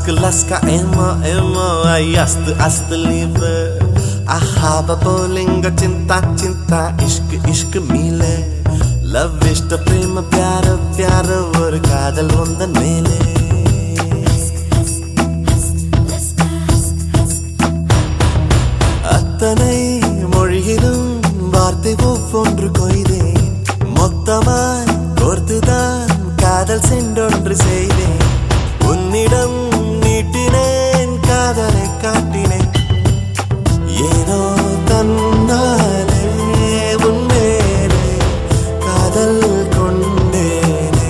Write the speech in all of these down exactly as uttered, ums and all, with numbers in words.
Ask laska emo emo ay ast ast liebe ahaba bolinga cinta cinta ishq ishq mile love ishta prema pyara pyara or kaadal undan mele attanai mozhilum vaarthai ovvondru koideen mottamai korthudan kaadal sendondru seideen உன்னிடம் நீட்டினேன் காதலை காட்டினேன் ஏனோ தன்னாலே உன்மேலே காதல் கொண்டேனே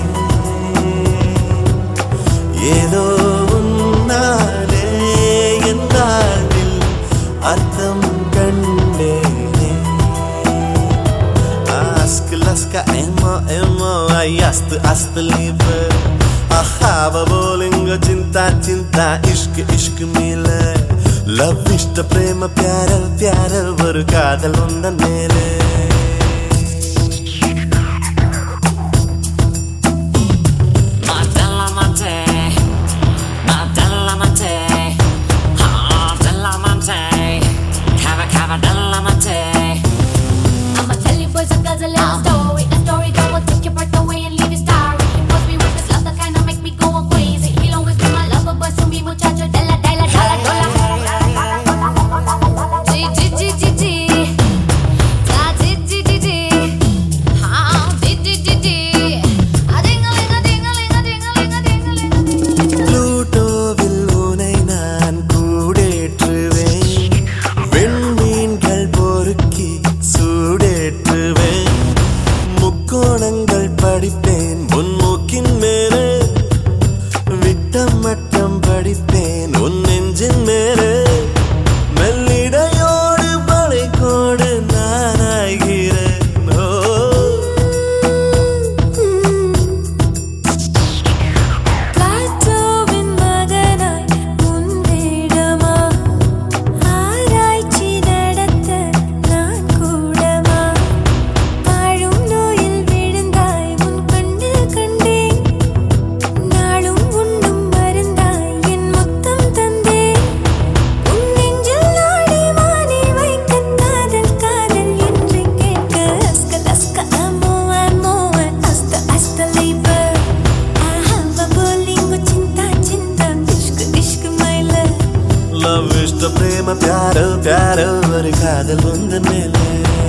ஏதோ உன்னாலே என் வாழ்வில் அர்த்தம் கண்டேனே Ask laska emo emo ay ast ast liebe ahava bolinga cinta cinta ishq ishq mile love ishta prema pyara pyara oru kaadal undan mele Madalla mante Madalla mante ha dalla mante Kava kava dalla mante I'ma tell you boys and girls a little story, a story that will take your breath away and leave you starry. He must be with this love that kinda make me go crazy. He'll always be my lover, but to me muchacho della della della della. G G G G G, da G G G G, ha D D D D, a ding a ling a ding a ling a ding a ling a ding a ling a ding. Pluto will unai naan koodetruven venmeengal porukki soodetruven mukkonangal padippen un mookin mele vittam mattam padippen un nenjin mele மெல்லிடையோடு படைக்கோடு நானாகிறேன் காற்றோவின் மகனாய் உன் வேடமா ஆராய்ச்சி நடத்த நான் கூடமா வாழும் நோயில் விழுந்தாய் உன் கண்ணில் கண்டேன் நாளும் உண்ணும் மருந்தாய் என் முத்தம் தந்தேன் உன் நெஞ்சில் நாடி மாறி வைக்க காதல் காதல் என்று கேட்க அஸ்க லஸ்க அமோ அமோ அஸ்த அஸ்த லைப ahava bolingo cinta cinta ishq ishq my love love ishta prema pyara pyara oru kaadal undan mele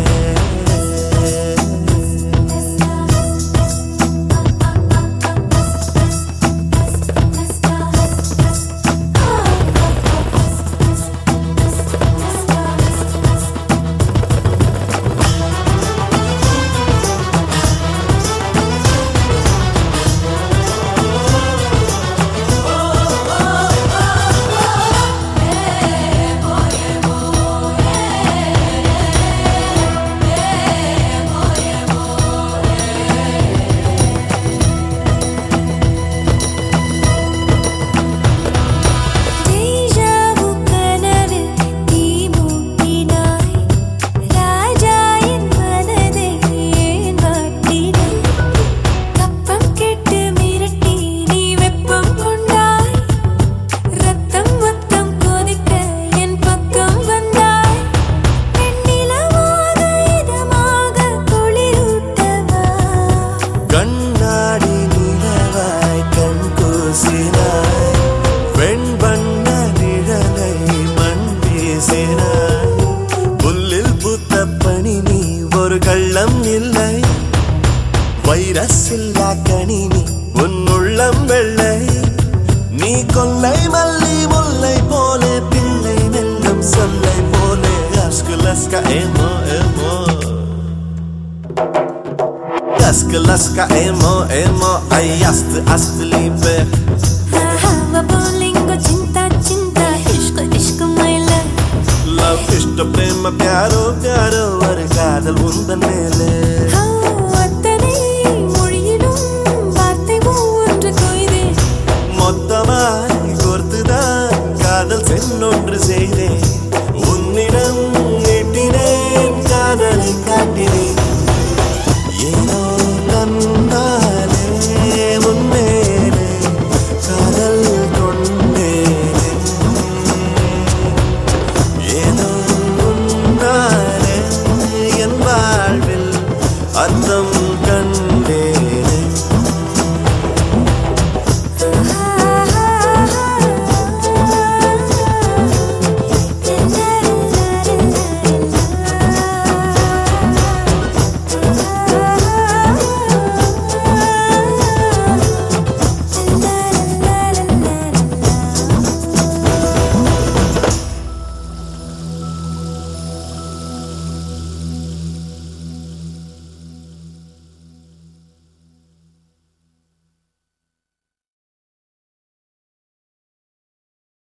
deja vu கனவில் தீ மூட்டினாய் ராஜா என் மனதை ஏன் வாட்டினாய் கப்பம் கெட்டு மிரட்டி நீ வெப்பம் கொண்டாய் ரத்தம் மொத்தம் கொதிக்க என் பக்கம் வந்தாய் வெண்ணிலவாக இதமாக குளிரூட்டவா கண்ணாடி நிலவாய் கண் கூசினாய் வெண்பண்ண நிழலை மண் வீசினாய் புல்லில் பூத்த பனி நீ ஒரு கள்ளம் இல்லை வைரஸ் இல்லா கனி நீ உன் உள்ளம் வெள்ளை நீ கொல்லை மல்லி முல்லை போலே பிள்ளை மெல்லும் சொல்லை போலே அஸ்கு லஸ்கா ஏமோ ஏமோ Ask laska emo emo ay ast ast liebe ahava bolingo cinta cinta ishq ishq my love love ishta prema pyaro pyaro oru kaadal undan mele